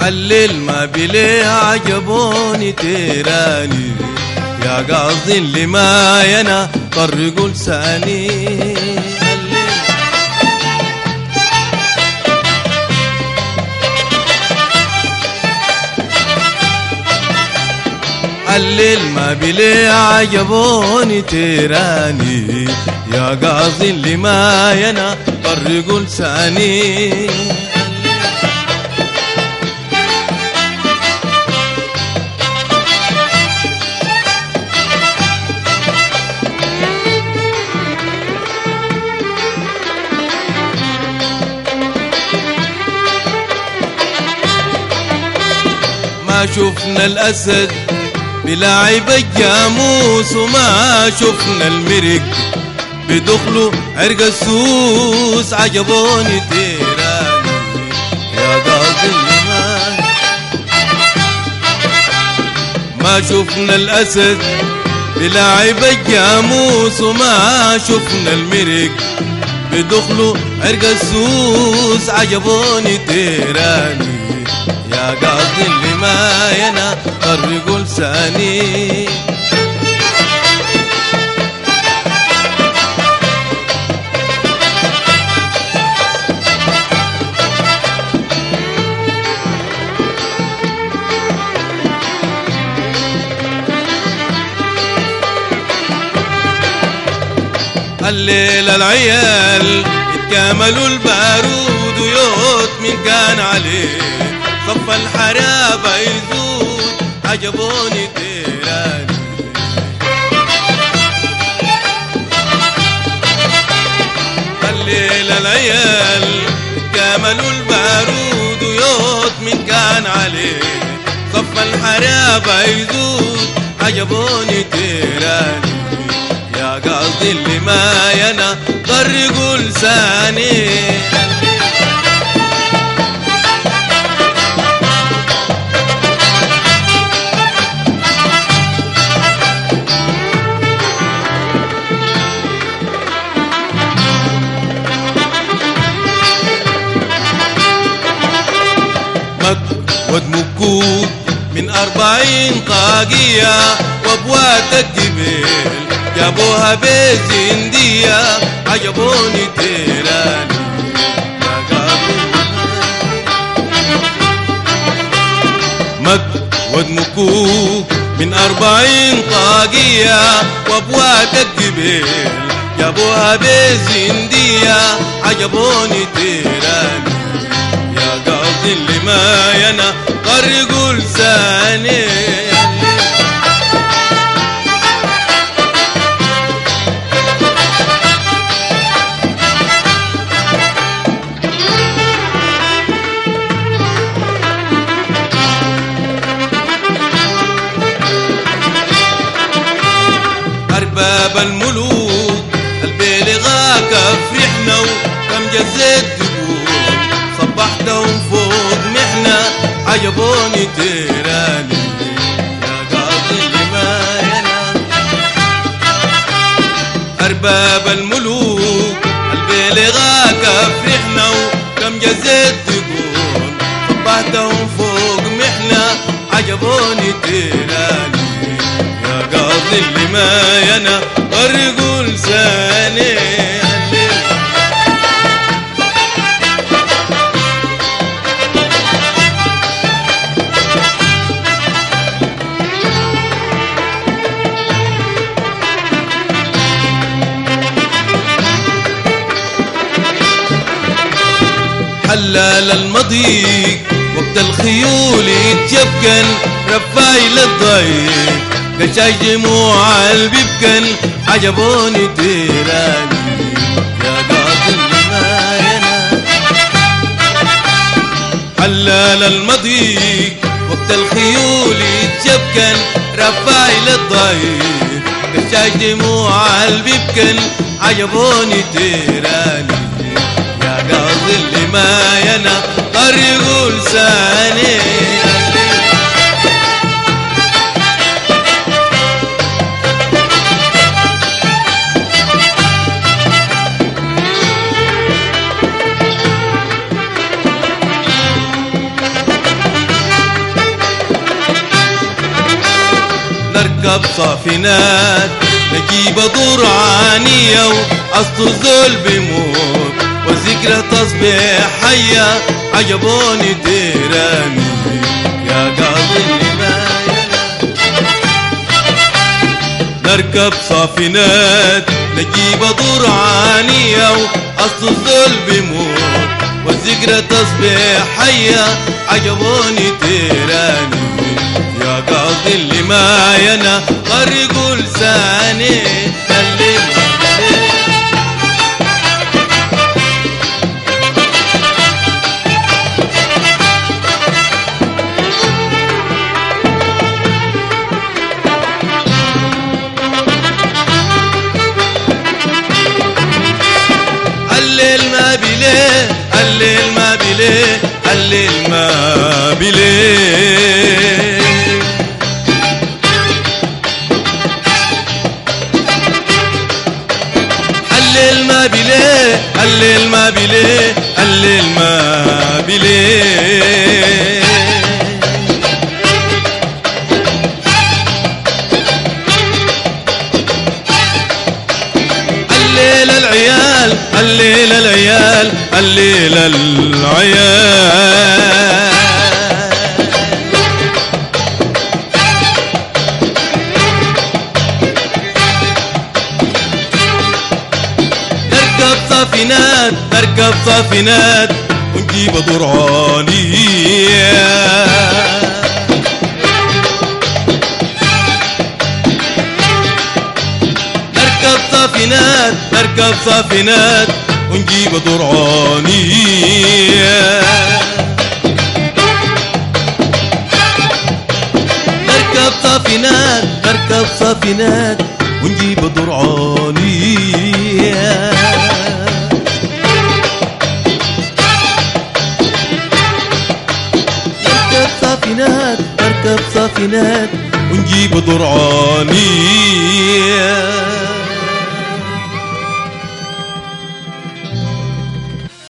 الليل ما بليه عجبوني تيراني يا قاصدي اللي ما ينا طرقوا لساني. الليل ما بليه عجبوني تيراني يا قاصدي اللي ما ينا طرقوا لساني. ما شفنا الأسد بلاعب الجاموس وما شفنا المرق بدخلوا عرق السوس. عجبوني تيراني يا قاضي اللي ما شفنا الأسد بلاعب الجاموس وما شفنا المرق بدخلوا عرق السوس. عجبوني تيراني يا قاضي اللي ما ينا طرقوا لساني. الليل العيال اتكاملوا البارود ويوت من كان عليه صف الحرابة يزود. عجبوني تيراني الليل العيال كاملوا البارود ويوت من كان عليه صف الحرابة يزود. عجبوني تيراني يا قاصدي اللي ما ينا طرقوا لساني. ودمكوك من 40 طاقية وابوات الجبال جابوها بزندية. عجبوني تيراني يا قاضي ودمكوك من 40 طاقية وابوات الجبال جابوها بزندية. عجبوني تيراني يا قاضي اللي ما ينا طرقوا لساني. أرباب الملوك البلغا كفرحنا وكم جزيت صبحتهم فوق محنة. عجبوني تيراني يا قاضي اللي ما ينا أرباب الملوك البلغا كفرحنا وكم جزيت تقول صبحتهم فوق محنة. عجبوني تيراني يا قاضي اللي ما ينا طرقوا لساني. حلال المضيق وقت الخيول يتجبكن رفايل الضيق قشاش دموع البيبكن. عجبوني تيراني يا قاضي اللي ما ينا حلال المضيق وقت الخيول يتجبكن رفايل الضيق قشاش دموع البيبكن. عجبوني تيراني يا قاضي اللي ما ينا طرقوا لساني. نركب صافنات نجيب درعانية وأصل الذل بيموت وذكرى تصبح حية عجبوني تيراني يا قاضي النهاية نركب صافنات نجيب درعانية وأصل الذل بيموت والذكرى تصبح حية عجبوني تيراني يا قاضي اللي ما ينا غرقوا لساني الليل ما بليه الليل ما بليه الليل ما بليه الليل ما بليه الليل ما بليه الليل ما بليه الليل العيال الليل العيال الليل العيال نركب صافنات نركب صافنات ونجيب درعانية نركب صافنات نركب صافنات ونجيب درعانية نركب صافنات نركب صافنات ونجيب درعانية نركب صافنات نركب صافنات ونجيب درعانية